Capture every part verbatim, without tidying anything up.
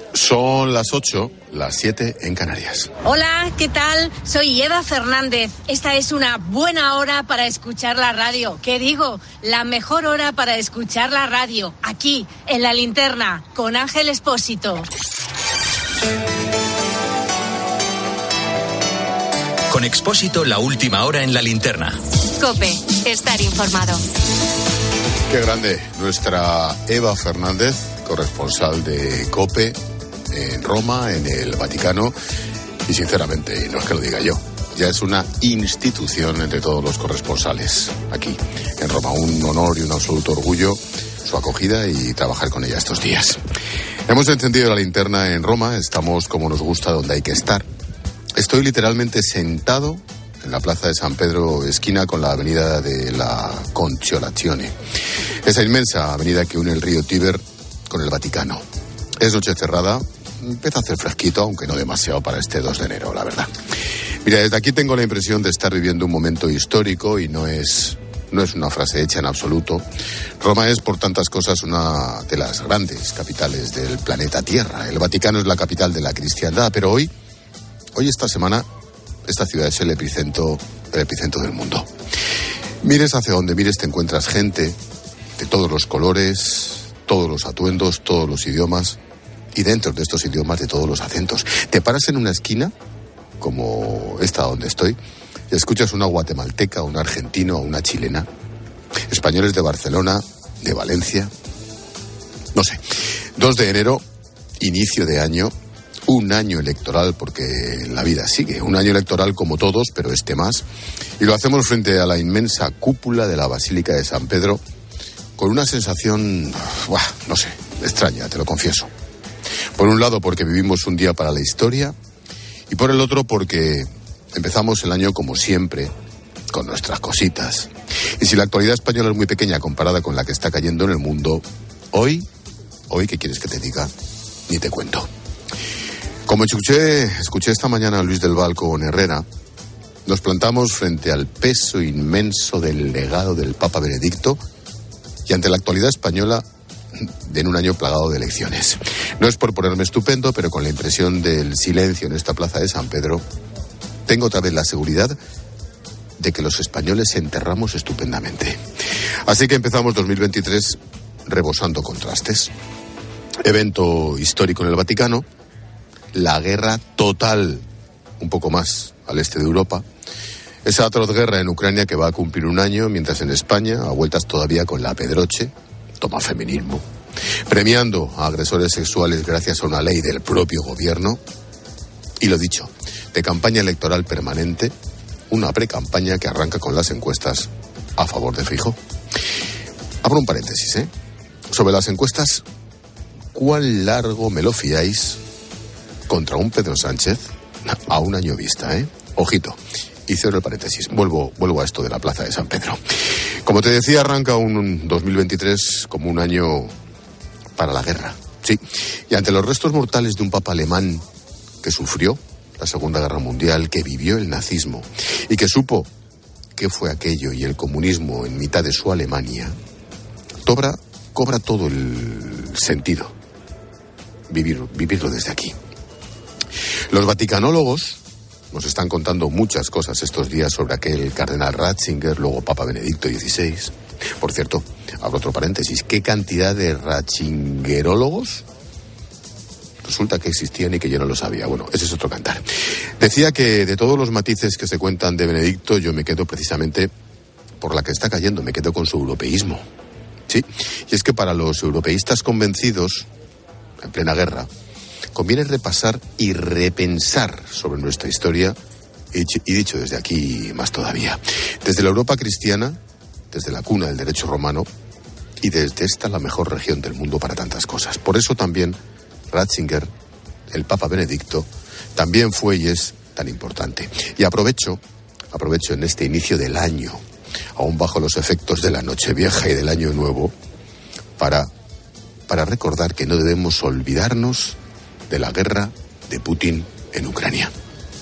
Son las ocho, las siete en Canarias. Hola, ¿qué tal? Soy Eva Fernández. Esta es una buena hora para escuchar la radio. ¿Qué digo? La mejor hora para escuchar la radio. Aquí, en La Linterna, con Ángel Expósito. Con Expósito, la última hora en La Linterna. COPE, estar informado. Qué grande, nuestra Eva Fernández, corresponsal de COPE en Roma, en el Vaticano, y sinceramente, no es que lo diga yo, ya es una institución entre todos los corresponsales aquí en Roma. Un honor y un absoluto orgullo su acogida y trabajar con ella estos días. Hemos encendido la linterna en Roma, estamos como nos gusta donde hay que estar. Estoy literalmente sentado en la plaza de San Pedro, esquina con la avenida de la Conciliazione, esa inmensa avenida que une el río Tíber con el Vaticano. Es noche cerrada, empieza a hacer fresquito, aunque no demasiado para este dos de enero, la verdad. Mira, desde aquí tengo la impresión de estar viviendo un momento histórico y no es, no es una frase hecha en absoluto. Roma es, por tantas cosas, una de las grandes capitales del planeta Tierra. El Vaticano es la capital de la cristiandad, pero hoy, hoy esta semana, esta ciudad es el epicentro, el epicentro del mundo. Mires hacia donde mires te encuentras gente de todos los colores, todos los atuendos, todos los idiomas, y dentro de estos idiomas de todos los acentos. Te paras en una esquina, como esta donde estoy, y escuchas una guatemalteca, un argentino o una chilena, españoles de Barcelona, de Valencia, no sé. dos de enero, inicio de año, un año electoral, porque la vida sigue, un año electoral como todos, pero este más, y lo hacemos frente a la inmensa cúpula de la Basílica de San Pedro, con una sensación, buah, no sé, extraña, te lo confieso. Por un lado, porque vivimos un día para la historia, y por el otro, porque empezamos el año como siempre, con nuestras cositas. Y si la actualidad española es muy pequeña comparada con la que está cayendo en el mundo, hoy, hoy, ¿qué quieres que te diga? Ni te cuento. Como escuché, escuché esta mañana a Luis del Val con Herrera, nos plantamos frente al peso inmenso del legado del Papa Benedicto y ante la actualidad española en un año plagado de elecciones. No es por ponerme estupendo, pero con la impresión del silencio en esta plaza de San Pedro, tengo otra vez la seguridad de que los españoles enterramos estupendamente. Así que empezamos dos mil veintitrés rebosando contrastes. Evento histórico en el Vaticano, la guerra total, un poco más al este de Europa, esa atroz guerra en Ucrania que va a cumplir un año, mientras en España, a vueltas todavía con la Pedroche, toma feminismo, premiando a agresores sexuales gracias a una ley del propio gobierno, y lo dicho, de campaña electoral permanente, una precampaña que arranca con las encuestas a favor de Feijóo. Abro un paréntesis, ¿eh? Sobre las encuestas, ¿cuán largo me lo fiáis contra un Pedro Sánchez a un año vista, eh? Ojito. Y cierro el paréntesis. Vuelvo, vuelvo a esto de la plaza de San Pedro. Como te decía, arranca un dos mil veintitrés como un año para la guerra. Sí. Y ante los restos mortales de un papa alemán que sufrió la Segunda Guerra Mundial, que vivió el nazismo y que supo qué fue aquello y el comunismo en mitad de su Alemania, cobra, cobra todo el sentido vivir, vivirlo desde aquí. Los vaticanólogos nos están contando muchas cosas estos días sobre aquel cardenal Ratzinger, luego Papa Benedicto dieciséis. Por cierto, abro otro paréntesis, ¿qué cantidad de ratzingerólogos resulta que existían y que yo no lo sabía? Bueno, ese es otro cantar. Decía que de todos los matices que se cuentan de Benedicto, yo me quedo precisamente por la que está cayendo, me quedo con su europeísmo. Sí, y es que para los europeístas convencidos, en plena guerra, conviene repasar y repensar sobre nuestra historia, y dicho desde aquí más todavía, desde la Europa cristiana, desde la cuna del derecho romano, y desde esta la mejor región del mundo para tantas cosas. Por eso también Ratzinger, el Papa Benedicto, también fue y es tan importante. Y aprovecho, aprovecho en este inicio del año, aún bajo los efectos de la Nochevieja y del Año Nuevo, para, para recordar que no debemos olvidarnos de la guerra de Putin en Ucrania.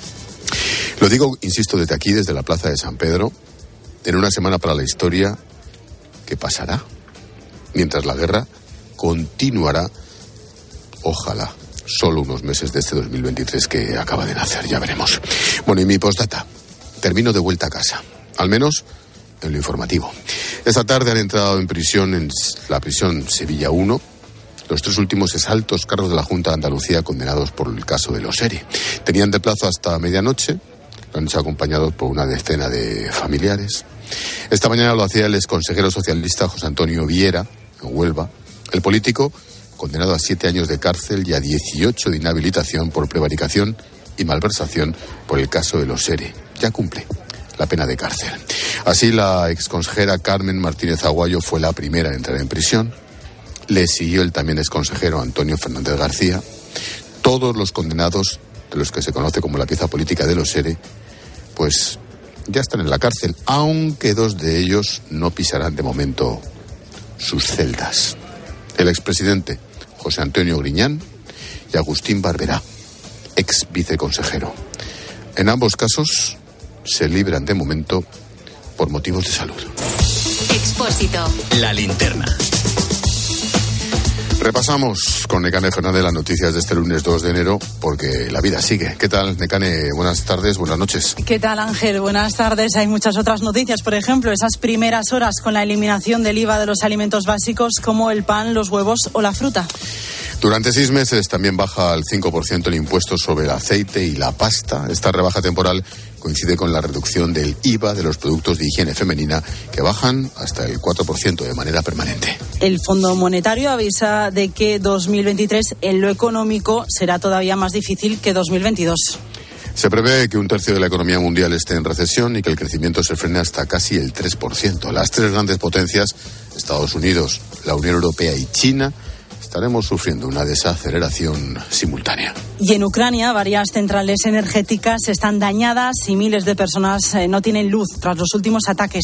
Lo digo, insisto, desde aquí, desde la plaza de San Pedro, en una semana para la historia que pasará, mientras la guerra continuará, ojalá, solo unos meses de este dos mil veintitrés que acaba de nacer, ya veremos. Bueno, y mi postdata. Termino de vuelta a casa, al menos en lo informativo. Esta tarde han entrado en prisión, en la prisión Sevilla uno, los tres últimos exaltos cargos de la Junta de Andalucía condenados por el caso de los ERE. Tenían de plazo hasta medianoche, lo han hecho acompañados por una decena de familiares. Esta mañana lo hacía el exconsejero socialista José Antonio Viera, en Huelva. El político, condenado a siete años de cárcel y a dieciocho de inhabilitación por prevaricación y malversación por el caso de los ERE. Ya cumple la pena de cárcel. Así, la exconsejera Carmen Martínez Aguayo fue la primera en entrar en prisión. Le siguió el también exconsejero Antonio Fernández García. Todos los condenados, de los que se conoce como la pieza política de los ERE, pues ya están en la cárcel, aunque dos de ellos no pisarán de momento sus celdas. El expresidente José Antonio Griñán y Agustín Barberá, ex viceconsejero. En ambos casos se libran de momento por motivos de salud. Expósito. La linterna. Repasamos con Nekane Fernández las noticias de este lunes dos de enero, porque la vida sigue. ¿Qué tal, Nekane? Buenas tardes, buenas noches. ¿Qué tal, Ángel? Buenas tardes. Hay muchas otras noticias, por ejemplo, esas primeras horas con la eliminación del I V A de los alimentos básicos como el pan, los huevos o la fruta. Durante seis meses también baja al cinco por ciento el impuesto sobre el aceite y la pasta. Esta rebaja temporal coincide con la reducción del I V A de los productos de higiene femenina, que bajan hasta el cuatro por ciento de manera permanente. El Fondo Monetario avisa de que dos mil veintitrés en lo económico será todavía más difícil que dos mil veintidós. Se prevé que un tercio de la economía mundial esté en recesión y que el crecimiento se frene hasta casi el tres por ciento. Las tres grandes potencias, Estados Unidos, la Unión Europea y China, estaremos sufriendo una desaceleración simultánea. Y en Ucrania, varias centrales energéticas están dañadas y miles de personas no tienen luz tras los últimos ataques.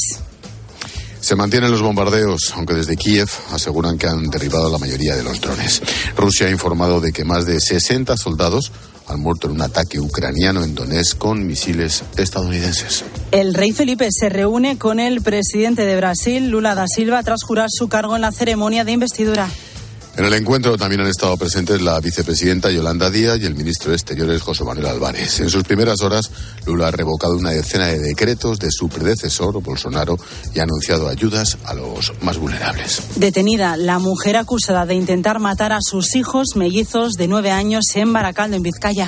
Se mantienen los bombardeos, aunque desde Kiev aseguran que han derribado la mayoría de los drones. Rusia ha informado de que más de sesenta soldados han muerto en un ataque ucraniano en Donetsk con misiles estadounidenses. El rey Felipe se reúne con el presidente de Brasil, Lula da Silva, tras jurar su cargo en la ceremonia de investidura. En el encuentro también han estado presentes la vicepresidenta Yolanda Díaz y el ministro de Exteriores José Manuel Álvarez. En sus primeras horas, Lula ha revocado una decena de decretos de su predecesor, Bolsonaro, y ha anunciado ayudas a los más vulnerables. Detenida la mujer acusada de intentar matar a sus hijos mellizos de nueve años en Baracaldo, en Vizcaya.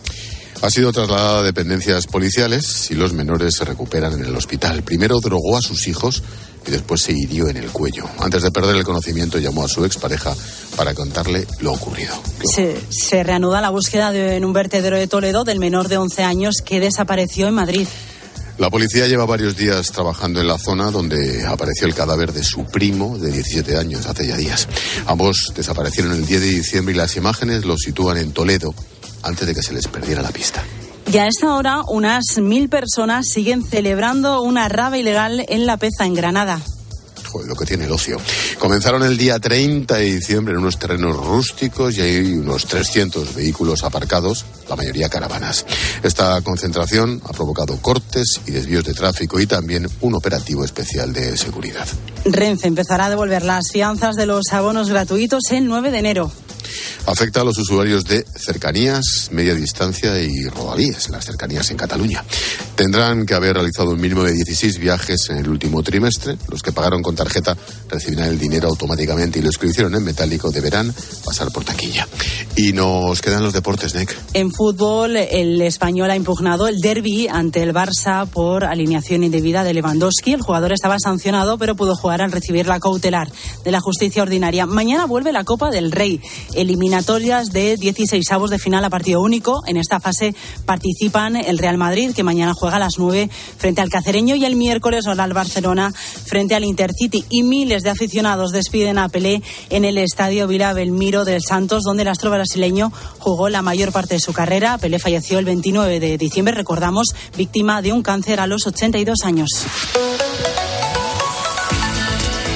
Ha sido trasladada a dependencias policiales y los menores se recuperan en el hospital. Primero drogó a sus hijos y después se hirió en el cuello. Antes de perder el conocimiento, llamó a su expareja para contarle lo ocurrido. Se, se reanuda la búsqueda de, en un vertedero de Toledo del menor de once años que desapareció en Madrid. La policía lleva varios días trabajando en la zona donde apareció el cadáver de su primo de diecisiete años, hace ya días. Ambos desaparecieron el diez de diciembre y las imágenes los sitúan en Toledo antes de que se les perdiera la pista. Y a esta hora, unas mil personas siguen celebrando una rava ilegal en La Peza, en Granada. Joder, lo que tiene el ocio. Comenzaron el día treinta de diciembre en unos terrenos rústicos y hay unos trescientos vehículos aparcados, la mayoría caravanas. Esta concentración ha provocado cortes y desvíos de tráfico y también un operativo especial de seguridad. Renfe empezará a devolver las fianzas de los abonos gratuitos el nueve de enero. Afecta a los usuarios de cercanías, media distancia y rodalíes, las cercanías en Cataluña. Tendrán que haber realizado un mínimo de dieciséis viajes en el último trimestre. Los que pagaron con tarjeta recibirán el dinero automáticamente y los que lo hicieron en metálico deberán pasar por taquilla. Y nos quedan los deportes, Nec. En fútbol, el español ha impugnado el derbi ante el Barça por alineación indebida de Lewandowski. El jugador estaba sancionado, pero pudo jugar al recibir la cautelar de la justicia ordinaria. Mañana vuelve la Copa del Rey. Eliminatorias de dieciseisavos de final a partido único. En esta fase participan el Real Madrid, que mañana juega a las nueve frente al Cacereño, y el miércoles juega al Barcelona frente al Intercity. Y miles de aficionados despiden a Pelé en el estadio Vila Belmiro del Santos, donde el astro brasileño jugó la mayor parte de su carrera. Pelé falleció el veintinueve de diciembre, recordamos, víctima de un cáncer a los ochenta y dos años.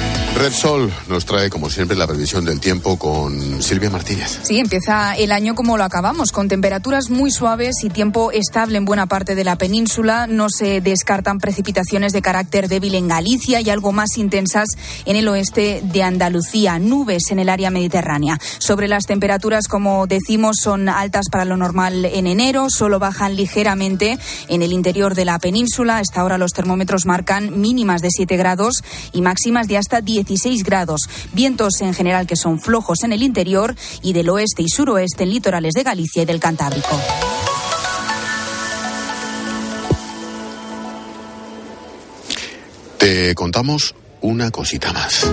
Repsol nos trae, como siempre, la previsión del tiempo con Silvia Martínez. Sí, empieza el año como lo acabamos, con temperaturas muy suaves y tiempo estable en buena parte de la península. No se descartan precipitaciones de carácter débil en Galicia y algo más intensas en el oeste de Andalucía. Nubes en el área mediterránea. Sobre las temperaturas, como decimos, son altas para lo normal en enero, solo bajan ligeramente en el interior de la península. Hasta ahora los termómetros marcan mínimas de siete grados y máximas de hasta dieciséis grados. Vientos en general que son flojos en el interior y del oeste y suroeste en litorales de Galicia y del Cantábrico. Te contamos una cosita más.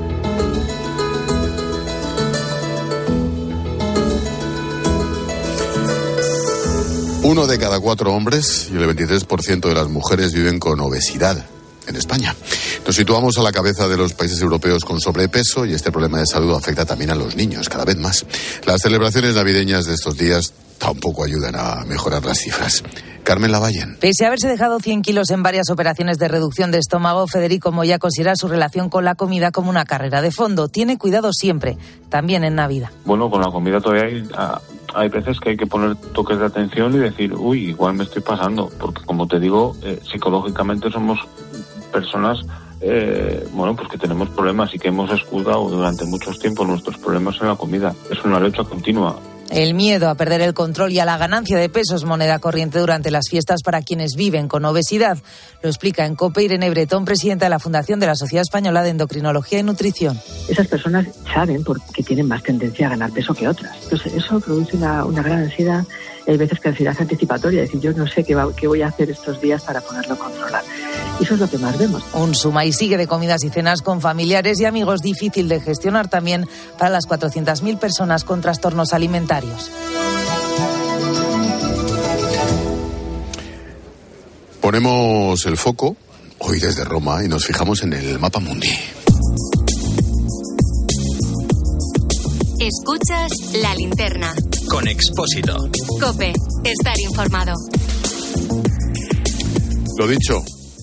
Uno de cada cuatro hombres y el veintitrés por ciento de las mujeres viven con obesidad en España. Nos situamos a la cabeza de los países europeos con sobrepeso y este problema de salud afecta también a los niños cada vez más. Las celebraciones navideñas de estos días tampoco ayudan a mejorar las cifras. Carmen Lavallén. Pese a haberse dejado cien kilos en varias operaciones de reducción de estómago, Federico Moya considera su relación con la comida como una carrera de fondo. Tiene cuidado siempre, también en Navidad. Bueno, con la comida todavía hay, hay veces que hay que poner toques de atención y decir, uy, igual me estoy pasando, porque como te digo, eh, psicológicamente somos personas eh, bueno, pues que tenemos problemas y que hemos escudado durante muchos tiempos nuestros problemas en la comida. Es una lucha continua. El miedo a perder el control y a la ganancia de peso es moneda corriente durante las fiestas para quienes viven con obesidad. Lo explica en COPE Irene Bretón, presidenta de la Fundación de la Sociedad Española de Endocrinología y Nutrición. Esas personas saben porque tienen más tendencia a ganar peso que otras. Entonces eso produce una, una gran ansiedad. Hay veces que ansiedad anticipatoria, es decir, yo no sé qué, va, qué voy a hacer estos días para poderlo controlar. Y eso es lo que más vemos. Un suma y sigue de comidas y cenas con familiares y amigos difícil de gestionar también para las cuatrocientas mil personas con trastornos alimentarios. Ponemos el foco hoy desde Roma y nos fijamos en el mapa mundi. Escuchas La Linterna. Con Expósito. COPE. Estar informado. Lo dicho,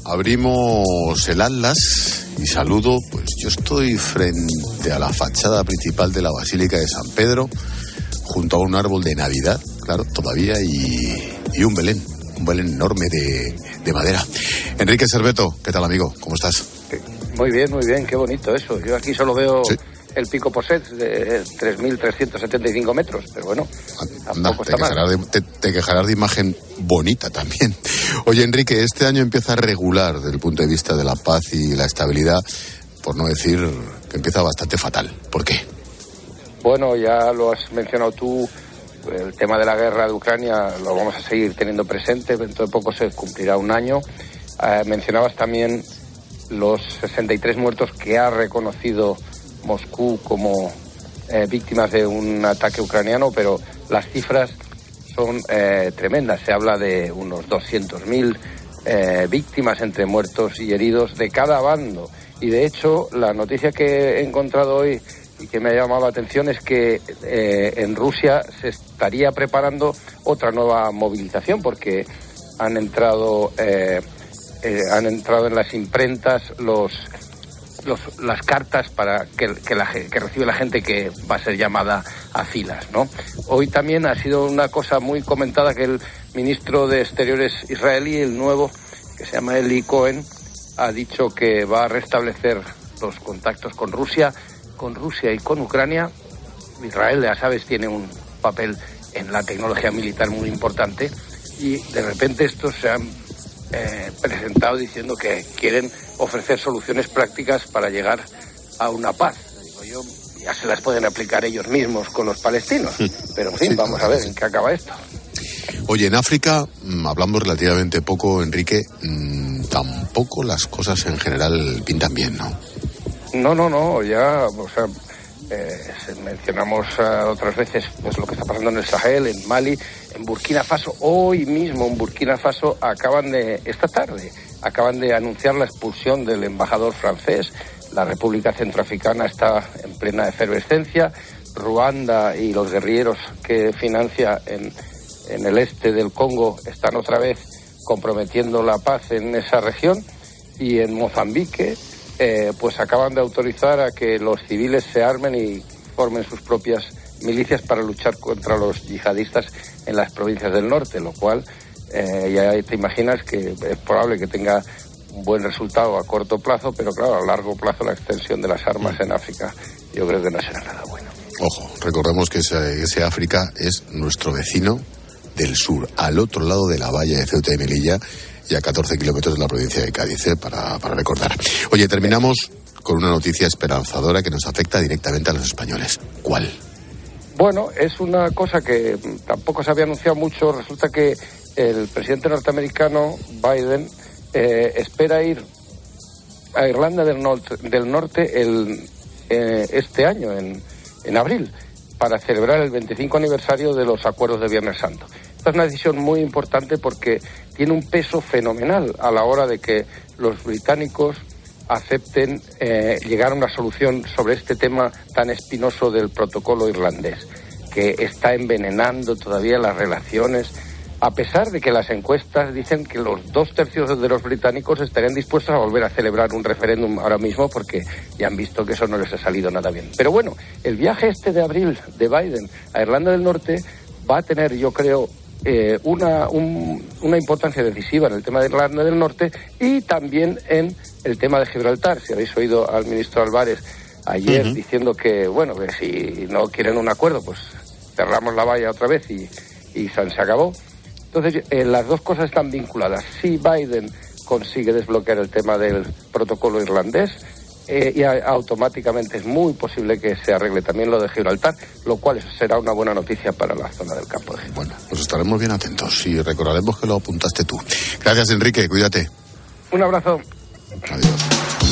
abrimos el Atlas y saludo, pues yo estoy frente a la fachada principal de la Basílica de San Pedro, junto a un árbol de Navidad, claro, todavía, y, y un Belén, un Belén enorme de, de madera. Enrique Serveto, ¿qué tal, amigo? ¿Cómo estás? Muy bien, muy bien, qué bonito eso. Yo aquí solo veo... Sí. El Pico Posset de tres mil trescientos setenta y cinco metros, pero bueno, Anda, te, quejarás de, te, te quejarás de imagen bonita también. Oye, Enrique, este año empieza regular desde el punto de vista de la paz y la estabilidad, por no decir que empieza bastante fatal. ¿Por qué? Bueno, ya lo has mencionado tú, el tema de la guerra de Ucrania lo vamos a seguir teniendo presente, dentro de poco se cumplirá un año. Eh, mencionabas también los sesenta y tres muertos que ha reconocido Moscú como eh, víctimas de un ataque ucraniano, pero las cifras son eh, tremendas. Se habla de unos doscientos mil eh, víctimas entre muertos y heridos de cada bando. Y de hecho, la noticia que he encontrado hoy y que me ha llamado la atención es que eh, en Rusia se estaría preparando otra nueva movilización porque han entrado, eh, eh, han entrado en las imprentas los... Los, las cartas para que, que, la, que recibe la gente que va a ser llamada a filas, ¿no? Hoy también ha sido una cosa muy comentada que el ministro de Exteriores israelí, el nuevo, que se llama Eli Cohen, ha dicho que va a restablecer los contactos con Rusia, con Rusia y con Ucrania. Israel, ya sabes, tiene un papel en la tecnología militar muy importante y de repente estos se han eh, presentado diciendo que quieren ofrecer soluciones prácticas para llegar a una paz. Digo yo, ya se las pueden aplicar ellos mismos con los palestinos, pero en fin, sí, vamos a ver en qué acaba esto. Oye, en África mm, hablamos relativamente poco, Enrique, mmm, tampoco las cosas en general pintan bien, ¿no? No, no, no, ya, o sea, eh, mencionamos uh, otras veces pues lo que está pasando en el Sahel, en Mali, en Burkina Faso. Hoy mismo en Burkina Faso acaban de, esta tarde, acaban de anunciar la expulsión del embajador francés. La República Centroafricana está en plena efervescencia. Ruanda y los guerrilleros que financia en, en el este del Congo están otra vez comprometiendo la paz en esa región. Y en Mozambique eh, pues acaban de autorizar a que los civiles se armen y formen sus propias milicias para luchar contra los yihadistas en las provincias del norte, lo cual eh, ya te imaginas que es probable que tenga un buen resultado a corto plazo, pero claro, a largo plazo la extensión de las armas en África yo creo que no será nada bueno. Ojo, recordemos que ese, ese África es nuestro vecino del sur, al otro lado de la valla de Ceuta y Melilla y a catorce kilómetros de la provincia de Cádiz, ¿eh? para, para recordar. Oye, terminamos con una noticia esperanzadora que nos afecta directamente a los españoles. ¿Cuál? Bueno, es una cosa que tampoco se había anunciado mucho. Resulta que el presidente norteamericano, Biden, eh, espera ir a Irlanda del Norte, del norte el, eh, este año, en, en abril, para celebrar el veinticinco aniversario de los acuerdos de Viernes Santo. Esta es una decisión muy importante porque tiene un peso fenomenal a la hora de que los británicos acepten eh, llegar a una solución sobre este tema tan espinoso del protocolo irlandés, que está envenenando todavía las relaciones, a pesar de que las encuestas dicen que los dos tercios de los británicos estarían dispuestos a volver a celebrar un referéndum ahora mismo porque ya han visto que eso no les ha salido nada bien. Pero bueno, el viaje este de abril de Biden a Irlanda del Norte va a tener, yo creo, Eh, una, un, una importancia decisiva en el tema de Irlanda del Norte y también en el tema de Gibraltar. Si habéis oído al ministro Álvarez ayer uh-huh. diciendo que, bueno, que si no quieren un acuerdo, pues cerramos la valla otra vez y, y se acabó. Entonces, eh, las dos cosas están vinculadas. Si Biden consigue desbloquear el tema del protocolo irlandés, Eh, y a, automáticamente es muy posible que se arregle también lo de Gibraltar, lo cual será una buena noticia para la zona del campo de Gibraltar. Bueno, pues estaremos bien atentos y recordaremos que lo apuntaste tú. Gracias, Enrique, cuídate. Un abrazo. Adiós.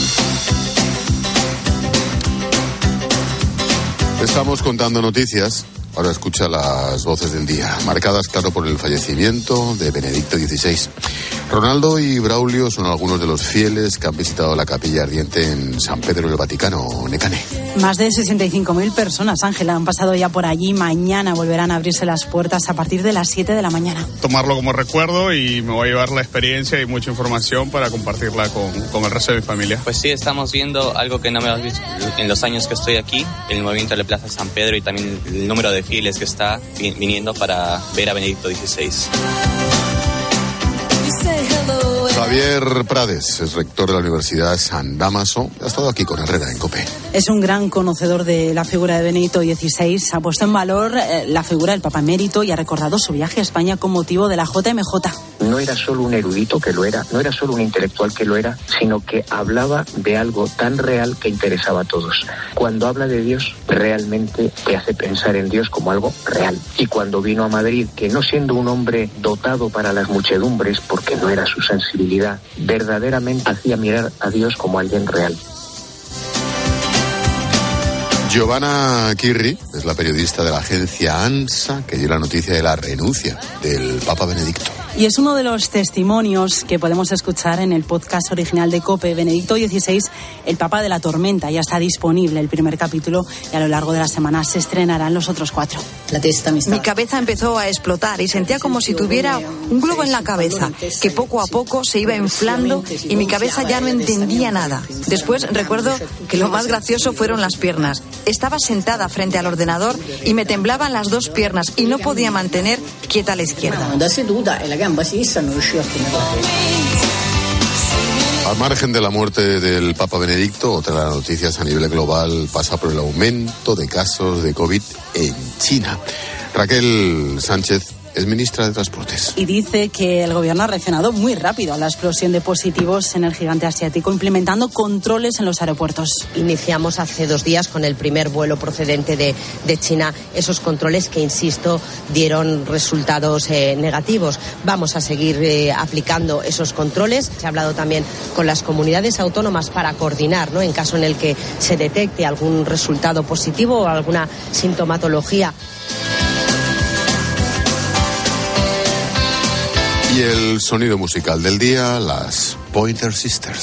Estamos contando noticias. Ahora escucha las voces del día, marcadas, claro, por el fallecimiento de Benedicto dieciséis. Ronaldo y Braulio son algunos de los fieles que han visitado la capilla ardiente en San Pedro del Vaticano, Necane. Más de sesenta y cinco mil personas, Ángela, han pasado ya por allí. Mañana volverán a abrirse las puertas a partir de las siete de la mañana. Tomarlo como recuerdo y me voy a llevar la experiencia y mucha información para compartirla con, con el resto de mi familia. Pues sí, estamos viendo algo que no me has visto en los años que estoy aquí, el movimiento de la Plaza San Pedro y también el número de fieles que está viniendo para ver a Benedicto dieciséis. Javier Prades es rector de la Universidad San Dámaso. Ha estado aquí con Herrera en COPE. Es un gran conocedor de la figura de Benedicto dieciséis. Ha puesto en valor eh, la figura del Papa Emérito y ha recordado su viaje a España con motivo de la J M J. No era solo un erudito que lo era, no era solo un intelectual que lo era, sino que hablaba de algo tan real que interesaba a todos. Cuando habla de Dios, realmente te hace pensar en Dios como algo real. Y cuando vino a Madrid, que no siendo un hombre dotado para las muchedumbres, porque no era su sensibilidad, verdaderamente hacía mirar a Dios como alguien real. Giovanna Kirri es la periodista de la agencia ANSA que dio la noticia de la renuncia del Papa Benedicto. Y es uno de los testimonios que podemos escuchar en el podcast original de COPE. Benedicto dieciséis, el Papa de la Tormenta. Ya está disponible el primer capítulo y a lo largo de la semana se estrenarán los otros cuatro. Mi cabeza empezó a explotar y sentía como si tuviera un globo en la cabeza, que poco a poco se iba inflando y mi cabeza ya no entendía nada. Después recuerdo que lo más gracioso fueron las piernas. Estaba sentada frente al ordenador y me temblaban las dos piernas y no podía mantener quieta la izquierda. Al margen de la muerte del Papa Benedicto, otra de las noticias a nivel global pasa por el aumento de casos de COVID en China. Raquel Sánchez es ministra de Transportes. Y dice que el gobierno ha reaccionado muy rápido a la explosión de positivos en el gigante asiático, implementando controles en los aeropuertos. Iniciamos hace dos días con el primer vuelo procedente de, de China esos controles que, insisto, dieron resultados eh, negativos. Vamos a seguir eh, aplicando esos controles. Se ha hablado también con las comunidades autónomas para coordinar, ¿no?, en caso en el que se detecte algún resultado positivo o alguna sintomatología. Y el sonido musical del día, las Pointer Sisters.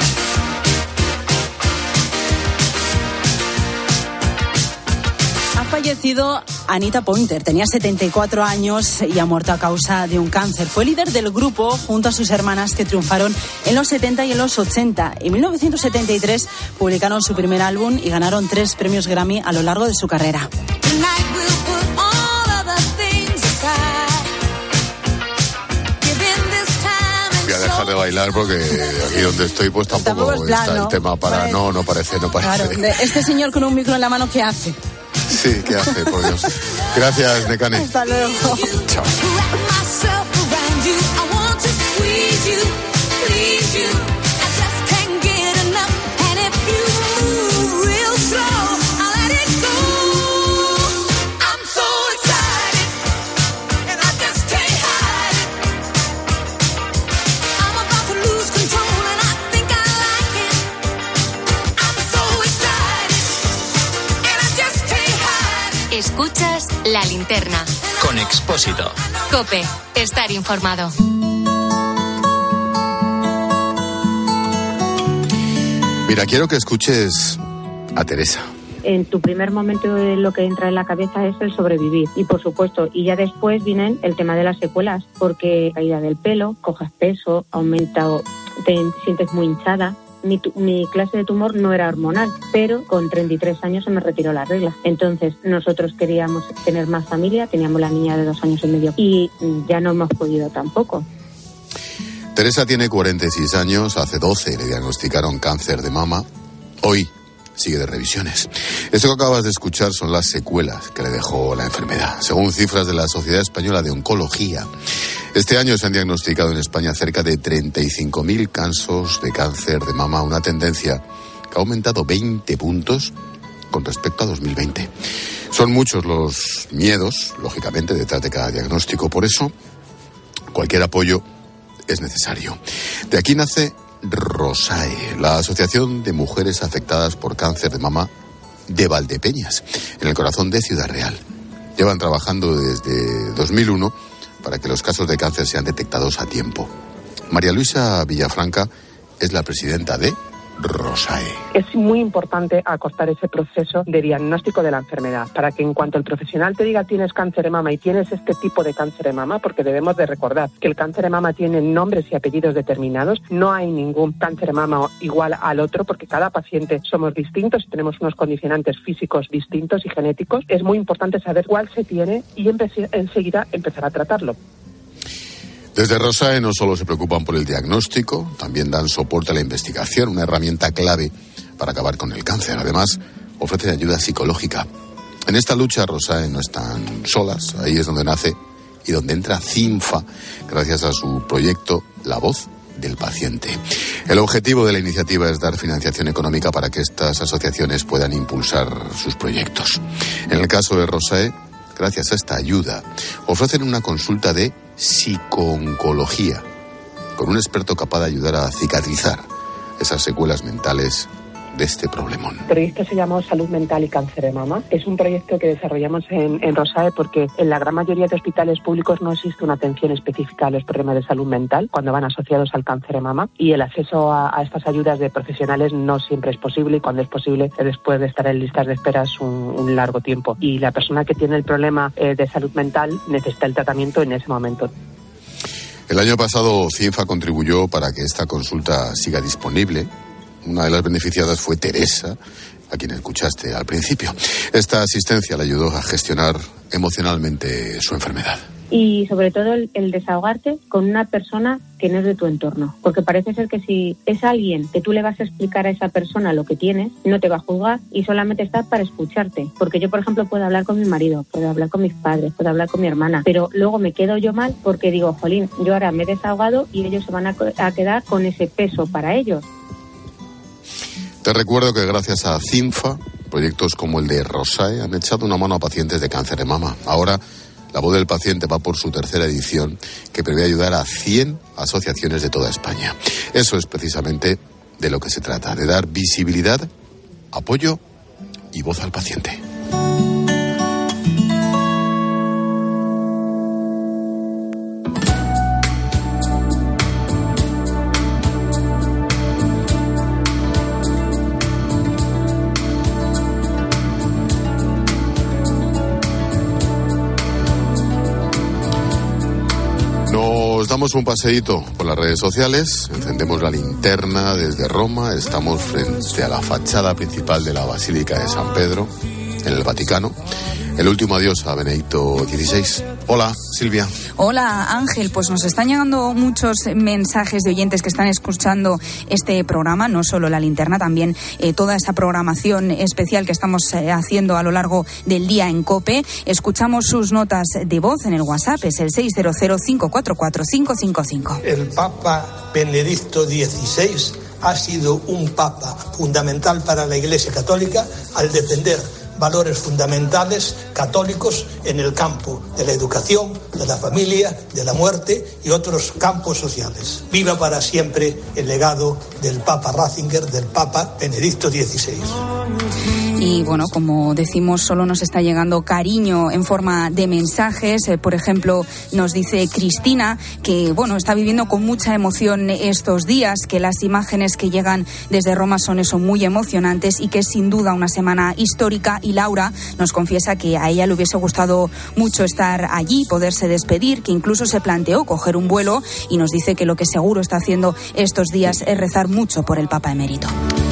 Ha fallecido Anita Pointer. Tenía setenta y cuatro años y ha muerto a causa de un cáncer. Fue líder del grupo junto a sus hermanas que triunfaron en los setenta y en los ochenta. En mil novecientos setenta y tres publicaron su primer álbum y ganaron tres premios Grammy a lo largo de su carrera. Dejar de bailar porque aquí donde estoy pues tampoco, tampoco está plan, ¿no? El tema para... Parece. No, no parece, no parece. Claro, este señor con un micro en la mano, ¿qué hace? Sí, ¿qué hace? Por Dios. Gracias, Nekane. Hasta luego. Chao. Escuchas La Linterna. Con Expósito. COPE. Estar informado. Mira, quiero que escuches a Teresa. En tu primer momento lo que entra en la cabeza es el sobrevivir. Y por supuesto, y ya después vienen el tema de las secuelas, porque caída del pelo, coges peso, aumenta, te sientes muy hinchada. Mi, mi clase de tumor no era hormonal, pero con treinta y tres años se me retiró la regla. Entonces nosotros queríamos tener más familia, teníamos la niña de dos años y medio y ya no hemos podido tampoco. Teresa tiene cuarenta y seis años, hace doce le diagnosticaron cáncer de mama. Hoy sigue de revisiones. Esto que acabas de escuchar son las secuelas que le dejó la enfermedad. Según cifras de la Sociedad Española de Oncología, este año se han diagnosticado en España cerca de treinta y cinco mil casos de cáncer de mama, una tendencia que ha aumentado veinte puntos con respecto a dos mil veinte. Son muchos los miedos, lógicamente, detrás de cada diagnóstico. Por eso, cualquier apoyo es necesario. De aquí nace Rosae, la Asociación de Mujeres Afectadas por Cáncer de Mama de Valdepeñas, en el corazón de Ciudad Real. Llevan trabajando desde dos mil uno para que los casos de cáncer sean detectados a tiempo. María Luisa Villafranca es la presidenta de Rosae. Es muy importante acortar ese proceso de diagnóstico de la enfermedad para que en cuanto el profesional te diga tienes cáncer de mama y tienes este tipo de cáncer de mama, porque debemos de recordar que el cáncer de mama tiene nombres y apellidos determinados, no hay ningún cáncer de mama igual al otro porque cada paciente somos distintos y tenemos unos condicionantes físicos distintos y genéticos. Es muy importante saber cuál se tiene y empe- enseguida empezar a tratarlo. Desde Rosae no solo se preocupan por el diagnóstico, también dan soporte a la investigación, una herramienta clave para acabar con el cáncer. Además, ofrecen ayuda psicológica. En esta lucha, Rosae no están solas, ahí es donde nace y donde entra CINFA, gracias a su proyecto La Voz del Paciente. El objetivo de la iniciativa es dar financiación económica para que estas asociaciones puedan impulsar sus proyectos. En el caso de Rosae, gracias a esta ayuda, ofrecen una consulta de psico-oncología con un experto capaz de ayudar a cicatrizar esas secuelas mentales de este problemón. El proyecto se llamó Salud Mental y Cáncer de Mama. Es un proyecto que desarrollamos en, en Rosae porque en la gran mayoría de hospitales públicos no existe una atención específica a los problemas de salud mental cuando van asociados al cáncer de mama, y el acceso a, a estas ayudas de profesionales no siempre es posible, y cuando es posible, después de estar en listas de espera es un, un largo tiempo. Y la persona que tiene el problema eh, de salud mental necesita el tratamiento en ese momento. El año pasado CINFA contribuyó para que esta consulta siga disponible. Una de las beneficiadas fue Teresa, a quien escuchaste al principio. Esta asistencia le ayudó a gestionar emocionalmente su enfermedad. Y sobre todo el, el desahogarte con una persona que no es de tu entorno. Porque parece ser que si es alguien que tú le vas a explicar a esa persona lo que tienes, no te va a juzgar y solamente está para escucharte. Porque yo, por ejemplo, puedo hablar con mi marido, puedo hablar con mis padres, puedo hablar con mi hermana, pero luego me quedo yo mal porque digo, jolín, yo ahora me he desahogado y ellos se van a, a quedar con ese peso para ellos. Te recuerdo que gracias a CINFA, proyectos como el de Rosae han echado una mano a pacientes de cáncer de mama. Ahora, La Voz del Paciente va por su tercera edición, que prevé ayudar a cien asociaciones de toda España. Eso es precisamente de lo que se trata, de dar visibilidad, apoyo y voz al paciente. Damos un paseíto por las redes sociales, encendemos la linterna desde Roma, estamos frente a la fachada principal de la Basílica de San Pedro, en el Vaticano. El último adiós a Benedicto dieciséis. Hola, Silvia. Hola, Ángel. Pues nos están llegando muchos mensajes de oyentes que están escuchando este programa, no solo La Linterna, también eh, toda esa programación especial que estamos eh, haciendo a lo largo del día en COPE. Escuchamos sus notas de voz en el WhatsApp, es el seis cero cero, cinco cuatro cuatro, cinco cinco cinco. El Papa Benedicto dieciséis ha sido un Papa fundamental para la Iglesia Católica al defender valores fundamentales católicos en el campo de la educación, de la familia, de la muerte y otros campos sociales. Viva para siempre el legado del Papa Ratzinger, del Papa Benedicto dieciséis. Y bueno, como decimos, solo nos está llegando cariño en forma de mensajes. Eh, por ejemplo, nos dice Cristina que bueno, está viviendo con mucha emoción estos días, que las imágenes que llegan desde Roma son eso, muy emocionantes y que es sin duda una semana histórica. Y Laura nos confiesa que a ella le hubiese gustado mucho estar allí, poderse despedir, que incluso se planteó coger un vuelo, y nos dice que lo que seguro está haciendo estos días es rezar mucho por el Papa emérito.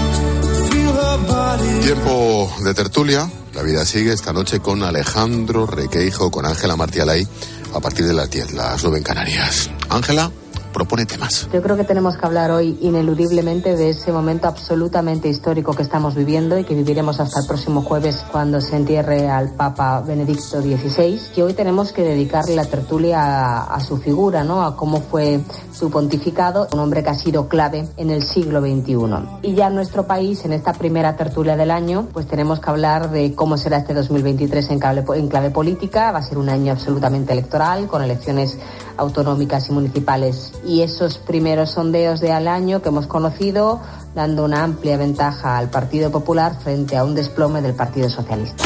Tiempo de tertulia. La vida sigue esta noche con Alejandro Requeijo, con Ángela Martialay, a partir de las diez, las nueve en Canarias. Ángela propone temas. Yo creo que tenemos que hablar hoy ineludiblemente de ese momento absolutamente histórico que estamos viviendo y que viviremos hasta el próximo jueves, cuando se entierre al Papa Benedicto dieciséis, que hoy tenemos que dedicarle la tertulia a, a su figura, ¿no? A cómo fue su pontificado, un hombre que ha sido clave en el siglo veintiuno. Y ya en nuestro país, en esta primera tertulia del año, pues tenemos que hablar de cómo será este dos mil veintitrés en clave, en clave política. Va a ser un año absolutamente electoral, con elecciones autonómicas y municipales. Y esos primeros sondeos de al año que hemos conocido, dando una amplia ventaja al Partido Popular frente a un desplome del Partido Socialista.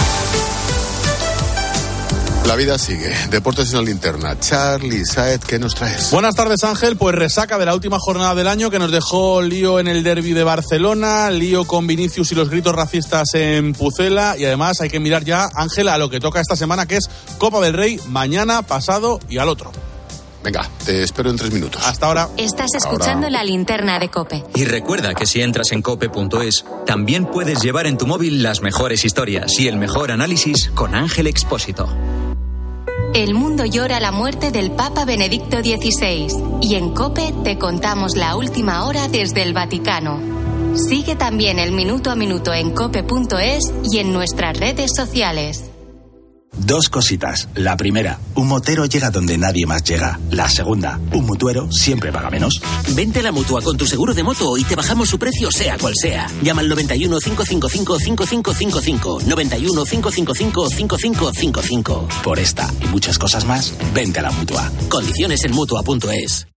La vida sigue. Deportes en la linterna. Charlie Saez, ¿qué nos traes? Buenas tardes, Ángel. Pues resaca de la última jornada del año, que nos dejó lío en el derbi de Barcelona, lío con Vinicius y los gritos racistas en Pucela, y además hay que mirar ya, Ángel, a lo que toca esta semana, que es Copa del Rey, mañana, pasado y al otro. Venga, te espero en tres minutos. Hasta ahora. Estás escuchando ahora La Linterna de COPE. Y recuerda que si entras en cope punto es, también puedes llevar en tu móvil las mejores historias y el mejor análisis con Ángel Expósito. El mundo llora la muerte del Papa Benedicto dieciséis. Y en COPE te contamos la última hora desde el Vaticano. Sigue también el minuto a minuto en cope punto es y en nuestras redes sociales. Dos cositas. La primera, un motero llega donde nadie más llega. La segunda, un mutuero siempre paga menos. Vente a la Mutua con tu seguro de moto y te bajamos su precio sea cual sea. Llama al noventa y uno, cinco cinco cinco, cinco cinco cinco cinco. noventa y uno, cinco cinco cinco, cinco cinco cinco cinco. Por esta y muchas cosas más, vente a la Mutua. Condiciones en mutua punto es.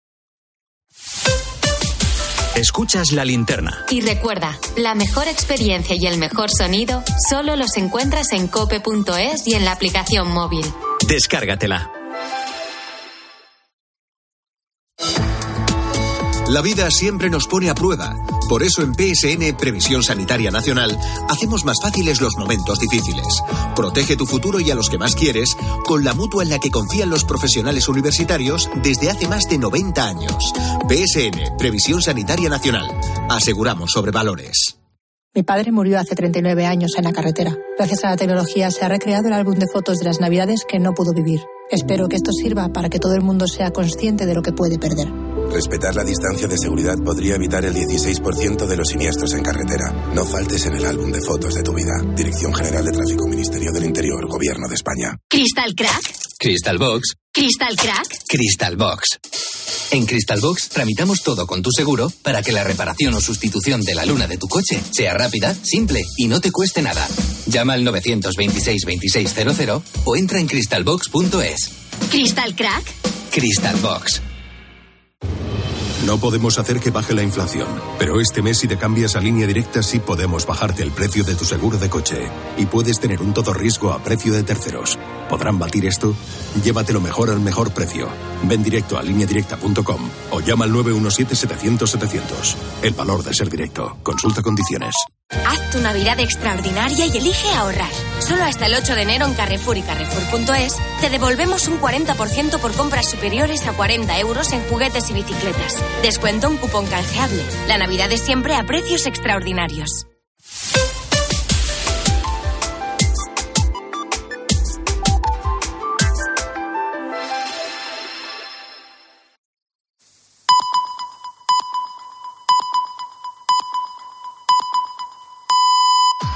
Escuchas La Linterna. Y recuerda, la mejor experiencia y el mejor sonido solo los encuentras en cope punto es y en la aplicación móvil. Descárgatela. La vida siempre nos pone a prueba. Por eso en P S N, Previsión Sanitaria Nacional, hacemos más fáciles los momentos difíciles. Protege tu futuro y a los que más quieres con la mutua en la que confían los profesionales universitarios desde hace más de noventa años. P S N, Previsión Sanitaria Nacional. Aseguramos sobre valores. Mi padre murió hace treinta y nueve años en la carretera. Gracias a la tecnología se ha recreado el álbum de fotos de las Navidades que no pudo vivir. Espero que esto sirva para que todo el mundo sea consciente de lo que puede perder. Respetar la distancia de seguridad podría evitar el dieciséis por ciento de los siniestros en carretera. No faltes en el álbum de fotos de tu vida. Dirección General de Tráfico, Ministerio del Interior, Gobierno de España. ¿Crystal Crack? Crystal Box. ¿Crystal Crack? Crystal Box. En Crystal Box tramitamos todo con tu seguro para que la reparación o sustitución de la luna de tu coche sea rápida, simple y no te cueste nada. Llama al nueve dos seis, veintiséis cero cero o entra en crystal box punto es. ¿Crystal Crack? Crystal Box. No podemos hacer que baje la inflación, pero este mes si te cambias a Línea Directa sí podemos bajarte el precio de tu seguro de coche y puedes tener un todo riesgo a precio de terceros. ¿Podrán batir esto? Llévatelo mejor al mejor precio. Ven directo a línea directa punto com o llama al nueve uno siete, setecientos, setecientos. El valor de ser directo. Consulta condiciones. Haz tu Navidad extraordinaria y elige ahorrar. Solo hasta el ocho de enero en Carrefour y Carrefour punto es te devolvemos un cuarenta por ciento por compras superiores a cuarenta euros en juguetes y bicicletas. Descuento un cupón canjeable. La Navidad es siempre a precios extraordinarios.